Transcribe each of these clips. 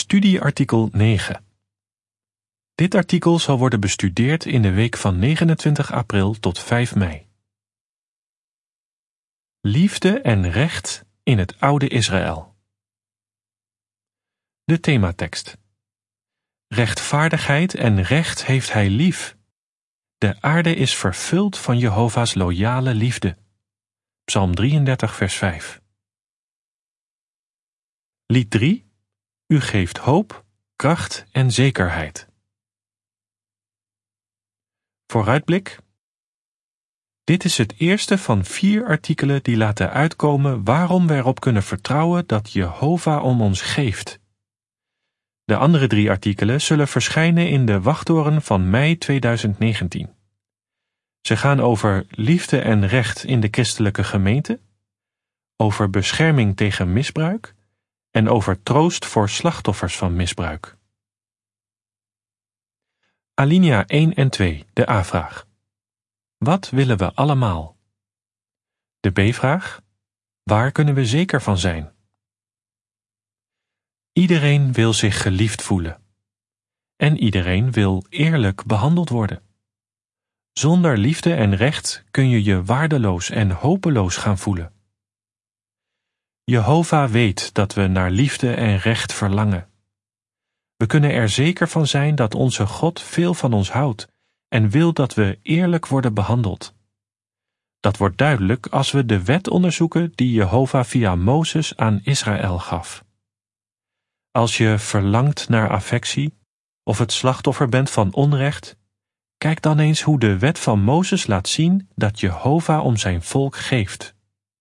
Studieartikel 9. Dit artikel zal worden bestudeerd in de week van 29 april tot 5 mei. Liefde en recht in het oude Israël. De thematekst. Rechtvaardigheid en recht heeft hij lief. De aarde is vervuld van Jehova's loyale liefde. Psalm 33 vers 5. Lied 3. U geeft hoop, kracht en zekerheid. Vooruitblik. Dit is het eerste van 4 artikelen die laten uitkomen waarom we erop kunnen vertrouwen dat Jehova om ons geeft. De andere 3 artikelen zullen verschijnen in de wachttoren van mei 2019. Ze gaan over liefde en recht in de christelijke gemeente, over bescherming tegen misbruik en over troost voor slachtoffers van misbruik. Alinea 1 en 2, de A-vraag. Wat willen we allemaal? De B-vraag. Waar kunnen we zeker van zijn? Iedereen wil zich geliefd voelen. En iedereen wil eerlijk behandeld worden. Zonder liefde en recht kun je je waardeloos en hopeloos gaan voelen. Jehova weet dat we naar liefde en recht verlangen. We kunnen er zeker van zijn dat onze God veel van ons houdt en wil dat we eerlijk worden behandeld. Dat wordt duidelijk als we de wet onderzoeken die Jehova via Mozes aan Israël gaf. Als je verlangt naar affectie of het slachtoffer bent van onrecht, kijk dan eens hoe de wet van Mozes laat zien dat Jehova om zijn volk geeft.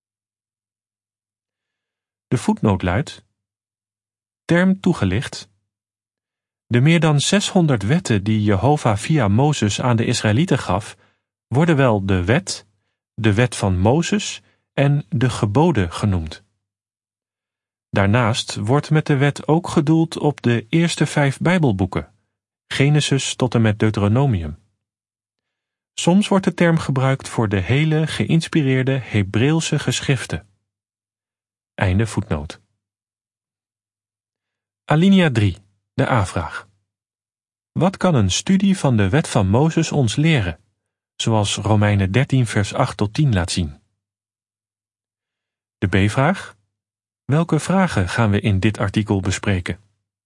De voetnoot luidt: term toegelicht. De meer dan 600 wetten die Jehova via Mozes aan de Israëlieten gaf, worden wel de wet van Mozes en de geboden genoemd. Daarnaast wordt met de wet ook gedoeld op de eerste 5 Bijbelboeken, Genesis tot en met Deuteronomium. Soms wordt de term gebruikt voor de hele geïnspireerde Hebreeuwse geschriften. Einde voetnoot. Alinea 3, de A-vraag. Wat kan een studie van de wet van Mozes ons leren, zoals Romeinen 13 vers 8 tot 10 laat zien? De B-vraag. Welke vragen gaan we in dit artikel bespreken?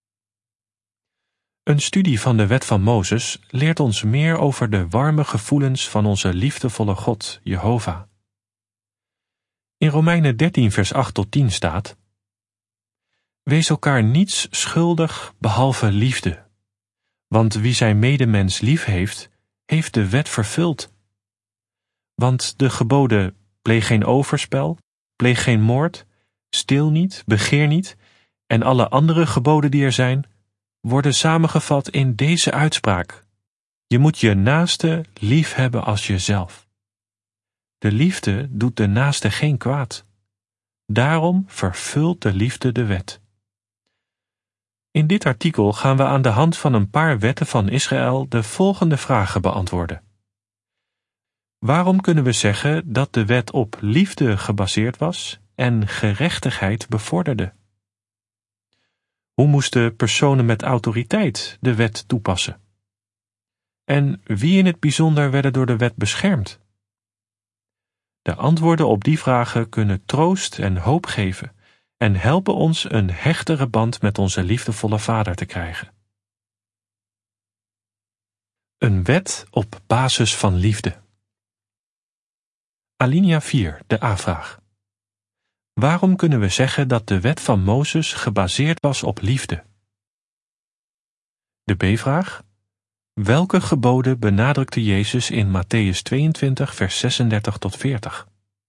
Een studie van de wet van Mozes leert ons meer over de warme gevoelens van onze liefdevolle God, Jehova. In Romeinen 13 vers 8 tot 10 staat: wees elkaar niets schuldig behalve liefde, want wie zijn medemens lief heeft, heeft de wet vervuld. Want de geboden: pleeg geen overspel, pleeg geen moord, steel niet, begeer niet, en alle andere geboden die er zijn, worden samengevat in deze uitspraak: je moet je naaste lief hebben als jezelf. De liefde doet de naaste geen kwaad. Daarom vervult de liefde de wet. In dit artikel gaan we aan de hand van een paar wetten van Israël de volgende vragen beantwoorden. Waarom kunnen we zeggen dat de wet op liefde gebaseerd was en gerechtigheid bevorderde? Hoe moesten personen met autoriteit de wet toepassen? En wie in het bijzonder werden door de wet beschermd? De antwoorden op die vragen kunnen troost en hoop geven en helpen ons een hechtere band met onze liefdevolle Vader te krijgen. Een wet op basis van liefde. Alinea 4, de A-vraag. Waarom kunnen we zeggen dat de wet van Mozes gebaseerd was op liefde? De B-vraag. Welke geboden benadrukte Jezus in Mattheüs 22 vers 36 tot 40?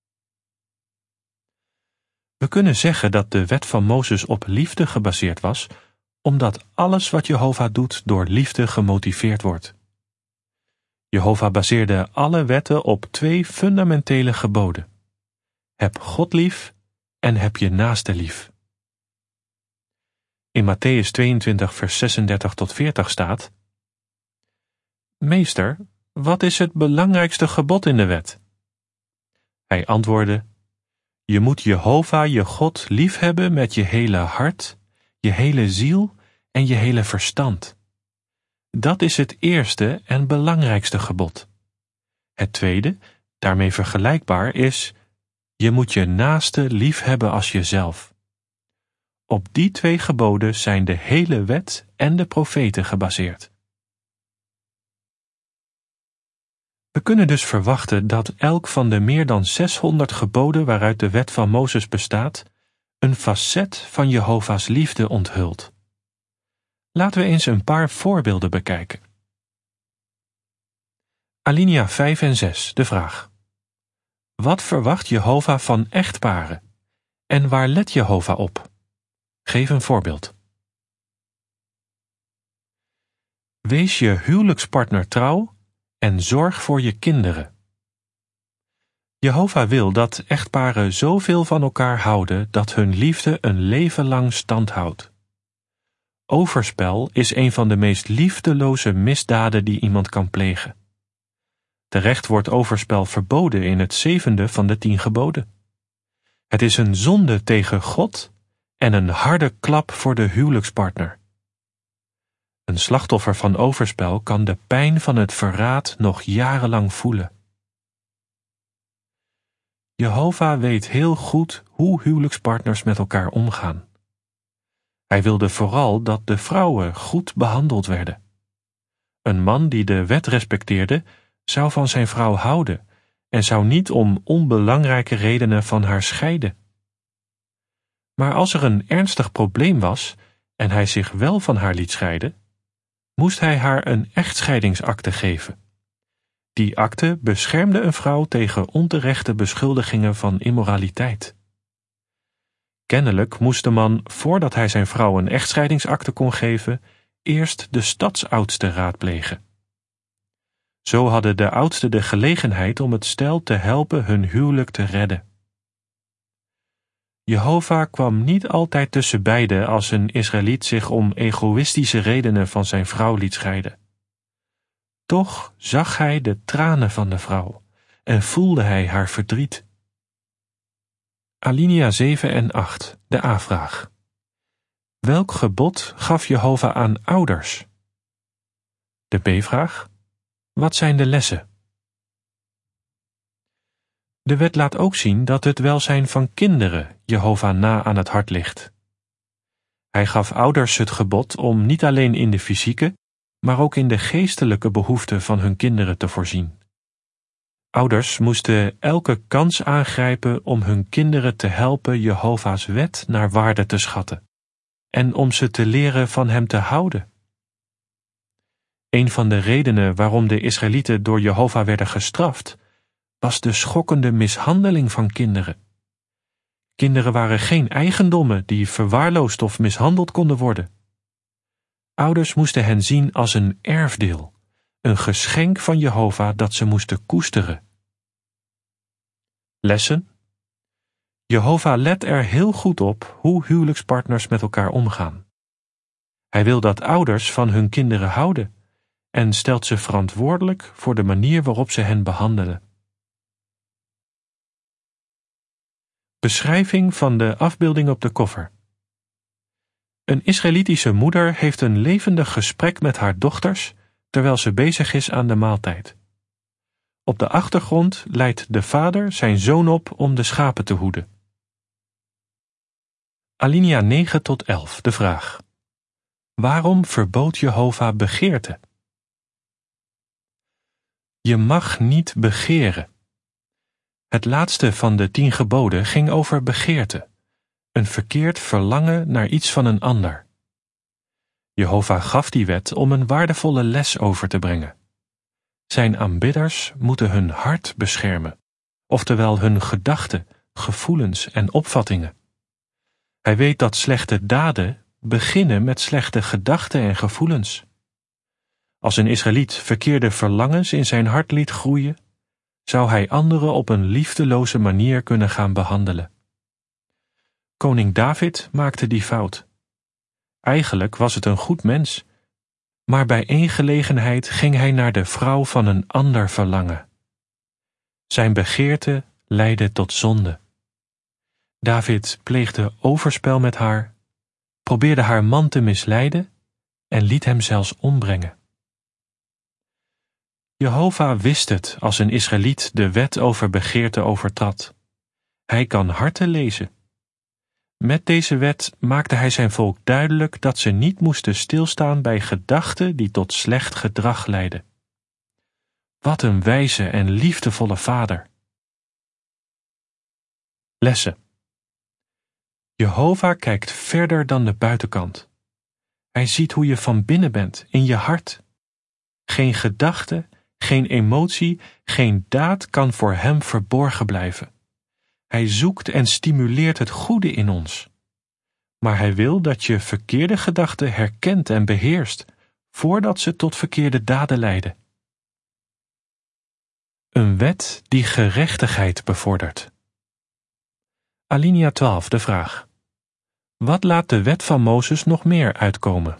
We kunnen zeggen dat de wet van Mozes op liefde gebaseerd was, omdat alles wat Jehova doet door liefde gemotiveerd wordt. Jehova baseerde alle wetten op 2 fundamentele geboden: heb God lief en heb je naaste lief. In Mattheüs 22 vers 36 tot 40 staat: Meester, wat is het belangrijkste gebod in de wet? Hij antwoordde: je moet Jehova je God liefhebben met je hele hart, je hele ziel en je hele verstand. Dat is het eerste en belangrijkste gebod. Het tweede, daarmee vergelijkbaar, is: je moet je naaste lief hebben als jezelf. Op die 2 geboden zijn de hele wet en de profeten gebaseerd. We kunnen dus verwachten dat elk van de meer dan 600 geboden waaruit de wet van Mozes bestaat, een facet van Jehova's liefde onthult. Laten we eens een paar voorbeelden bekijken. Alinea 5 en 6, de vraag: wat verwacht Jehova van echtparen? En waar let Jehova op? Geef een voorbeeld. Wees je huwelijkspartner trouw en zorg voor je kinderen. Jehova wil dat echtparen zoveel van elkaar houden dat hun liefde een leven lang stand houdt. Overspel is een van de meest liefdeloze misdaden die iemand kan plegen. Terecht wordt overspel verboden in het 7e van de 10 geboden. Het is een zonde tegen God en een harde klap voor de huwelijkspartner. Een slachtoffer van overspel kan de pijn van het verraad nog jarenlang voelen. Jehova weet heel goed hoe huwelijkspartners met elkaar omgaan. Hij wilde vooral dat de vrouwen goed behandeld werden. Een man die de wet respecteerde, zou van zijn vrouw houden en zou niet om onbelangrijke redenen van haar scheiden. Maar als er een ernstig probleem was en hij zich wel van haar liet scheiden, moest hij haar een echtscheidingsakte geven. Die akte beschermde een vrouw tegen onterechte beschuldigingen van immoraliteit. Kennelijk moest de man, voordat hij zijn vrouw een echtscheidingsakte kon geven, eerst de stadsoudste raadplegen. Zo hadden de oudsten de gelegenheid om het stel te helpen hun huwelijk te redden. Jehova kwam niet altijd tussen beiden als een Israëliet zich om egoïstische redenen van zijn vrouw liet scheiden. Toch zag hij de tranen van de vrouw en voelde hij haar verdriet. Alinea 7 en 8, de A-vraag. Welk gebod gaf Jehova aan ouders? De B-vraag. Wat zijn de lessen? De wet laat ook zien dat het welzijn van kinderen Jehova na aan het hart ligt. Hij gaf ouders het gebod om niet alleen in de fysieke, maar ook in de geestelijke behoeften van hun kinderen te voorzien. Ouders moesten elke kans aangrijpen om hun kinderen te helpen Jehova's wet naar waarde te schatten en om ze te leren van hem te houden. Een van de redenen waarom de Israëlieten door Jehova werden gestraft, was de schokkende mishandeling van kinderen. Kinderen waren geen eigendommen die verwaarloosd of mishandeld konden worden. Ouders moesten hen zien als een erfdeel, een geschenk van Jehova dat ze moesten koesteren. Lessen. Jehova let er heel goed op hoe huwelijkspartners met elkaar omgaan. Hij wil dat ouders van hun kinderen houden en stelt ze verantwoordelijk voor de manier waarop ze hen behandelen. Beschrijving van de afbeelding op de koffer. Een Israëlitische moeder heeft een levendig gesprek met haar dochters terwijl ze bezig is aan de maaltijd. Op de achtergrond leidt de vader zijn zoon op om de schapen te hoeden. Alinea 9 tot 11, de vraag: waarom verbood Jehova begeerte? Je mag niet begeren. Het laatste van de 10 geboden ging over begeerte, een verkeerd verlangen naar iets van een ander. Jehova gaf die wet om een waardevolle les over te brengen. Zijn aanbidders moeten hun hart beschermen, oftewel hun gedachten, gevoelens en opvattingen. Hij weet dat slechte daden beginnen met slechte gedachten en gevoelens. Als een Israëliet verkeerde verlangens in zijn hart liet groeien, zou hij anderen op een liefdeloze manier kunnen gaan behandelen. Koning David maakte die fout. Eigenlijk was het een goed mens, maar bij één gelegenheid ging hij naar de vrouw van een ander verlangen. Zijn begeerte leidde tot zonde. David pleegde overspel met haar, probeerde haar man te misleiden en liet hem zelfs ombrengen. Jehova wist het als een Israëliet de wet over begeerte overtrad. Hij kan harten lezen. Met deze wet maakte hij zijn volk duidelijk dat ze niet moesten stilstaan bij gedachten die tot slecht gedrag leidden. Wat een wijze en liefdevolle vader. Lessen. Jehova kijkt verder dan de buitenkant. Hij ziet hoe je van binnen bent, in je hart. Geen gedachte, geen emotie, geen daad kan voor hem verborgen blijven. Hij zoekt en stimuleert het goede in ons. Maar hij wil dat je verkeerde gedachten herkent en beheerst, voordat ze tot verkeerde daden leiden. Een wet die gerechtigheid bevordert. Alinea 12, de vraag. Wat laat de wet van Mozes nog meer uitkomen?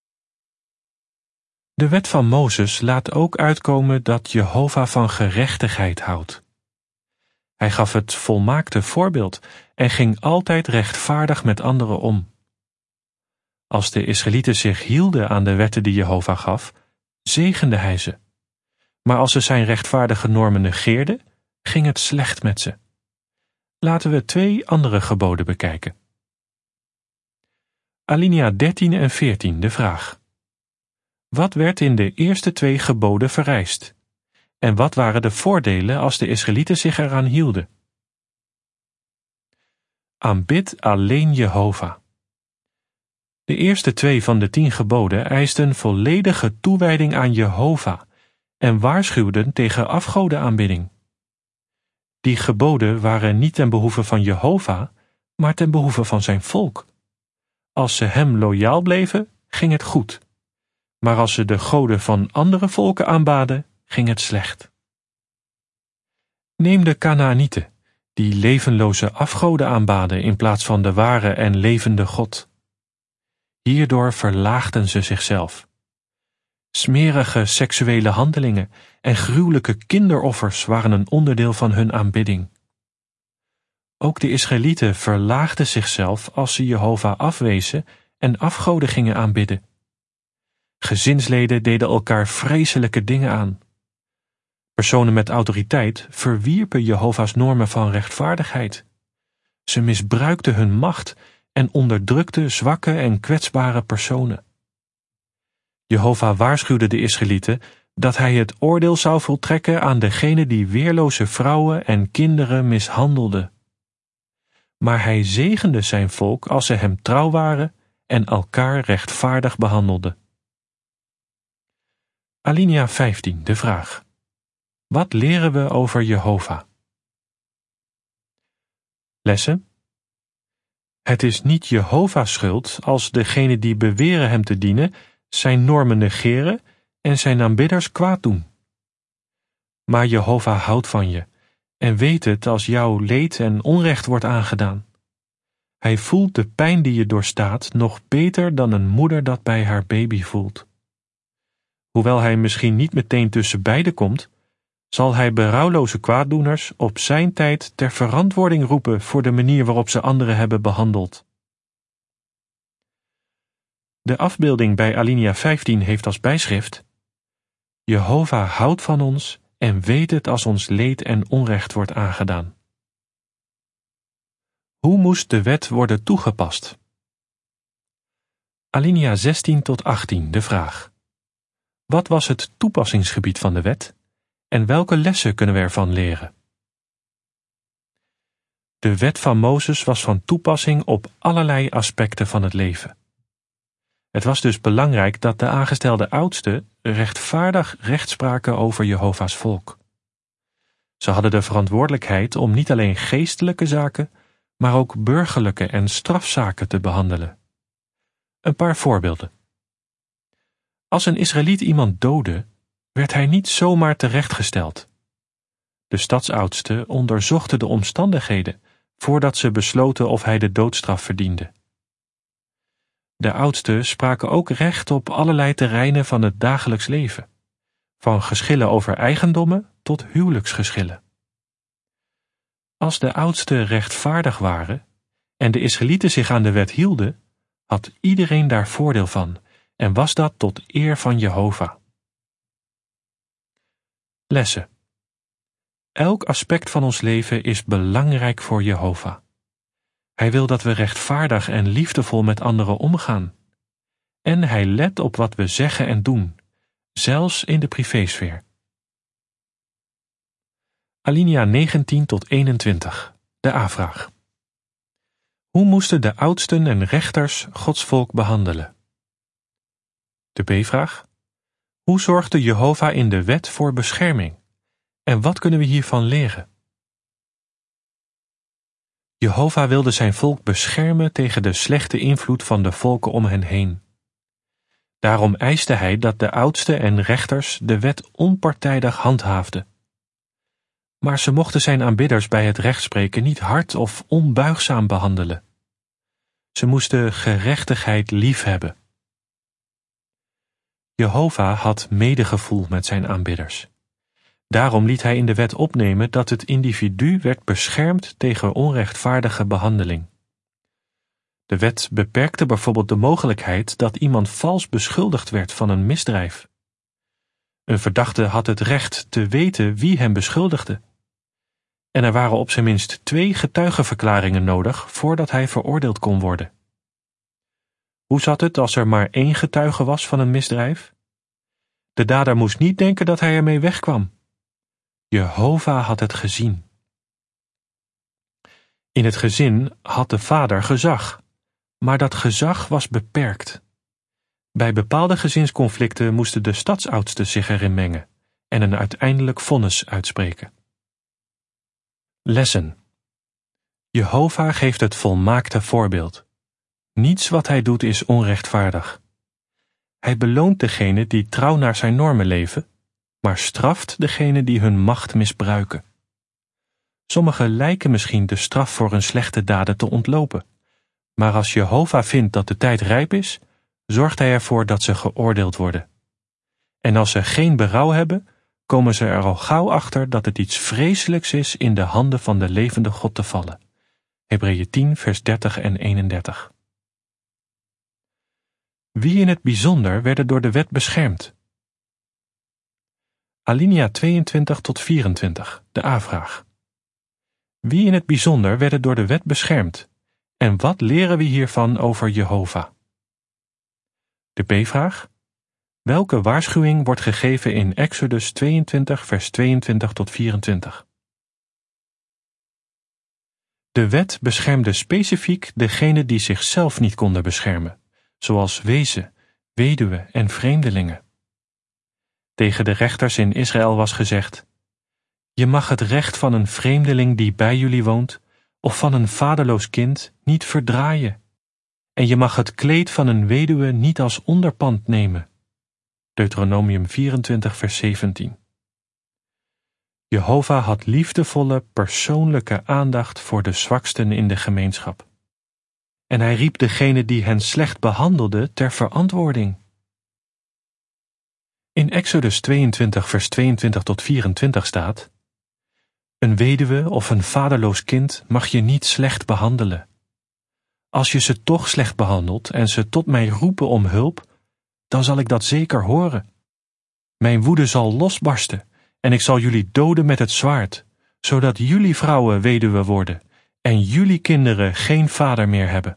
De wet van Mozes laat ook uitkomen dat Jehova van gerechtigheid houdt. Hij gaf het volmaakte voorbeeld en ging altijd rechtvaardig met anderen om. Als de Israëlieten zich hielden aan de wetten die Jehova gaf, zegende hij ze. Maar als ze zijn rechtvaardige normen negeerden, ging het slecht met ze. Laten we 2 andere geboden bekijken. Alinea 13 en 14, de vraag. Wat werd in de eerste 2 geboden vereist? En wat waren de voordelen als de Israëlieten zich eraan hielden? Aanbid alleen Jehova. De eerste 2 van de 10 geboden eisten volledige toewijding aan Jehova en waarschuwden tegen afgodenaanbidding. Die geboden waren niet ten behoeve van Jehova, maar ten behoeve van zijn volk. Als ze hem loyaal bleven, ging het goed. Maar als ze de goden van andere volken aanbaden, ging het slecht. Neem de Kanaanieten, die levenloze afgoden aanbaden in plaats van de ware en levende God. Hierdoor verlaagden ze zichzelf. Smerige seksuele handelingen en gruwelijke kinderoffers waren een onderdeel van hun aanbidding. Ook de Israëlieten verlaagden zichzelf als ze Jehova afwezen en afgoden gingen aanbidden. Gezinsleden deden elkaar vreselijke dingen aan. Personen met autoriteit verwierpen Jehova's normen van rechtvaardigheid. Ze misbruikten hun macht en onderdrukten zwakke en kwetsbare personen. Jehova waarschuwde de Israëlieten dat hij het oordeel zou voltrekken aan degene die weerloze vrouwen en kinderen mishandelden. Maar hij zegende zijn volk als ze hem trouw waren en elkaar rechtvaardig behandelden. Alinea 15, de vraag. Wat leren we over Jehova? Lessen. Het is niet Jehova's schuld als degenen die beweren hem te dienen zijn normen negeren en zijn aanbidders kwaad doen. Maar Jehova houdt van je en weet het als jou leed en onrecht wordt aangedaan. Hij voelt de pijn die je doorstaat nog beter dan een moeder dat bij haar baby voelt. Hoewel hij misschien niet meteen tussen beiden komt, zal hij berouwloze kwaaddoeners op zijn tijd ter verantwoording roepen voor de manier waarop ze anderen hebben behandeld. De afbeelding bij Alinea 15 heeft als bijschrift: Jehova houdt van ons en weet het als ons leed en onrecht wordt aangedaan. Hoe moest de wet worden toegepast? Alinea 16 tot 18, de vraag. Wat was het toepassingsgebied van de wet en welke lessen kunnen we ervan leren? De wet van Mozes was van toepassing op allerlei aspecten van het leven. Het was dus belangrijk dat de aangestelde oudsten rechtvaardig recht spraken over Jehova's volk. Ze hadden de verantwoordelijkheid om niet alleen geestelijke zaken, maar ook burgerlijke en strafzaken te behandelen. Een paar voorbeelden. Als een Israëliet iemand doodde, werd hij niet zomaar terechtgesteld. De stadsoudsten onderzochten de omstandigheden voordat ze besloten of hij de doodstraf verdiende. De oudsten spraken ook recht op allerlei terreinen van het dagelijks leven, van geschillen over eigendommen tot huwelijksgeschillen. Als de oudsten rechtvaardig waren en de Israëlieten zich aan de wet hielden, had iedereen daar voordeel van en was dat tot eer van Jehova. Lessen. Elk aspect van ons leven is belangrijk voor Jehova. Hij wil dat we rechtvaardig en liefdevol met anderen omgaan. En hij let op wat we zeggen en doen, zelfs in de privésfeer. Alinea 19 tot 21, de A-vraag. Hoe moesten de oudsten en rechters Gods volk behandelen? De B-vraag. Hoe zorgde Jehova in de wet voor bescherming? En wat kunnen we hiervan leren? Jehova wilde zijn volk beschermen tegen de slechte invloed van de volken om hen heen. Daarom eiste hij dat de oudsten en rechters de wet onpartijdig handhaafden. Maar ze mochten zijn aanbidders bij het rechtspreken niet hard of onbuigzaam behandelen. Ze moesten gerechtigheid liefhebben. Jehova had medegevoel met zijn aanbidders. Daarom liet hij in de wet opnemen dat het individu werd beschermd tegen onrechtvaardige behandeling. De wet beperkte bijvoorbeeld de mogelijkheid dat iemand vals beschuldigd werd van een misdrijf. Een verdachte had het recht te weten wie hem beschuldigde. En er waren op zijn minst 2 getuigenverklaringen nodig voordat hij veroordeeld kon worden. Hoe zat het als er maar 1 getuige was van een misdrijf? De dader moest niet denken dat hij ermee wegkwam. Jehova had het gezien. In het gezin had de vader gezag, maar dat gezag was beperkt. Bij bepaalde gezinsconflicten moesten de stadsoudsten zich erin mengen en een uiteindelijk vonnis uitspreken. Lessen. Jehova geeft het volmaakte voorbeeld. Niets wat hij doet is onrechtvaardig. Hij beloont degenen die trouw naar zijn normen leven, maar straft degenen die hun macht misbruiken. Sommigen lijken misschien de straf voor hun slechte daden te ontlopen, maar als Jehova vindt dat de tijd rijp is, zorgt hij ervoor dat ze geoordeeld worden. En als ze geen berouw hebben, komen ze er al gauw achter dat het iets vreselijks is in de handen van de levende God te vallen. Hebreeën 10 vers 30 en 31. Wie in het bijzonder werden door de wet beschermd? Alinea 22 tot 24, de A-vraag. Wie in het bijzonder werden door de wet beschermd? En wat leren we hiervan over Jehova? De B-vraag. Welke waarschuwing wordt gegeven in Exodus 22 vers 22 tot 24? De wet beschermde specifiek degenen die zichzelf niet konden beschermen, zoals wezen, weduwen en vreemdelingen. Tegen de rechters in Israël was gezegd: je mag het recht van een vreemdeling die bij jullie woont, of van een vaderloos kind, niet verdraaien. En je mag het kleed van een weduwe niet als onderpand nemen. Deuteronomium 24 vers 17. Jehova had liefdevolle, persoonlijke aandacht voor de zwaksten in de gemeenschap. En hij riep degene die hen slecht behandelden ter verantwoording. In Exodus 22 vers 22 tot 24 staat: een weduwe of een vaderloos kind mag je niet slecht behandelen. Als je ze toch slecht behandelt en ze tot mij roepen om hulp, dan zal ik dat zeker horen. Mijn woede zal losbarsten en ik zal jullie doden met het zwaard, zodat jullie vrouwen weduwe worden en jullie kinderen geen vader meer hebben.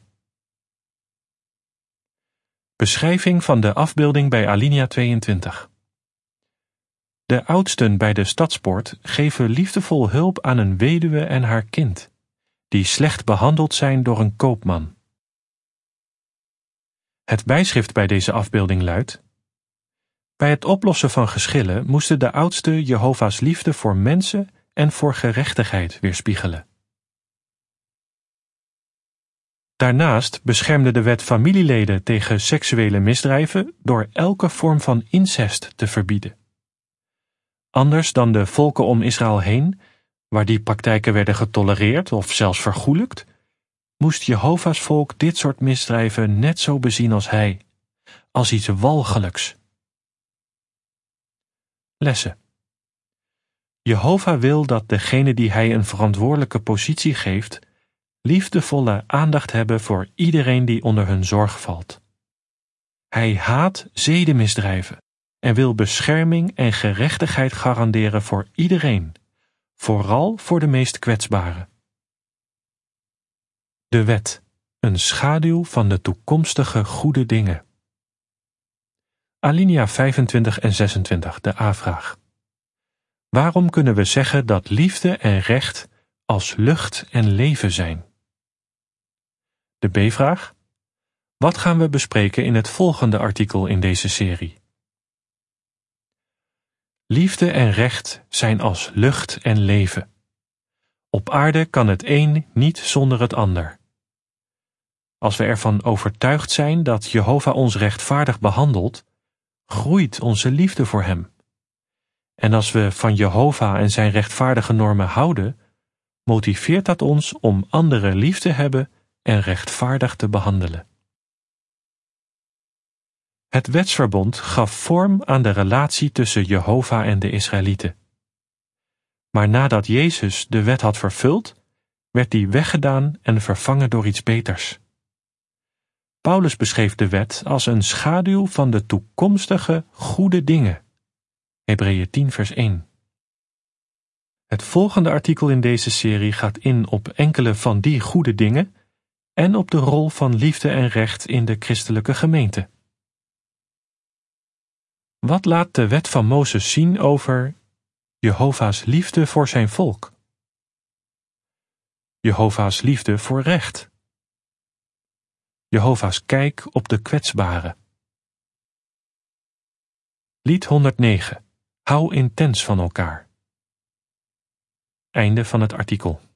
Beschrijving van de afbeelding bij Alinea 22. De oudsten bij de stadspoort geven liefdevol hulp aan een weduwe en haar kind, die slecht behandeld zijn door een koopman. Het bijschrift bij deze afbeelding luidt: bij het oplossen van geschillen moesten de oudsten Jehova's liefde voor mensen en voor gerechtigheid weerspiegelen. Daarnaast beschermde de wet familieleden tegen seksuele misdrijven door elke vorm van incest te verbieden. Anders dan de volken om Israël heen, waar die praktijken werden getolereerd of zelfs vergoelijkt, moest Jehova's volk dit soort misdrijven net zo bezien als hij, als iets walgelijks. Lessen. Jehova wil dat degene die hij een verantwoordelijke positie geeft, liefdevolle aandacht hebben voor iedereen die onder hun zorg valt. Hij haat zedenmisdrijven en wil bescherming en gerechtigheid garanderen voor iedereen, vooral voor de meest kwetsbaren. De wet, een schaduw van de toekomstige goede dingen. Alinea 25 en 26, de A-vraag. Waarom kunnen we zeggen dat liefde en recht als lucht en leven zijn? De B-vraag. Wat gaan we bespreken in het volgende artikel in deze serie? Liefde en recht zijn als lucht en leven. Op aarde kan het een niet zonder het ander. Als we ervan overtuigd zijn dat Jehovah ons rechtvaardig behandelt, groeit onze liefde voor hem. En als we van Jehovah en zijn rechtvaardige normen houden, motiveert dat ons om anderen lief te hebben en rechtvaardig te behandelen. Het wetsverbond gaf vorm aan de relatie tussen Jehovah en de Israëlieten. Maar nadat Jezus de wet had vervuld, werd die weggedaan en vervangen door iets beters. Paulus beschreef de wet als een schaduw van de toekomstige goede dingen. Hebreeën 10 vers 1. Het volgende artikel in deze serie gaat in op enkele van die goede dingen en op de rol van liefde en recht in de christelijke gemeente. Wat laat de wet van Mozes zien over Jehovah's liefde voor zijn volk? Jehovah's liefde voor recht. Jehovah's kijk op de kwetsbaren. Lied 109. Hou intens van elkaar. Einde van het artikel.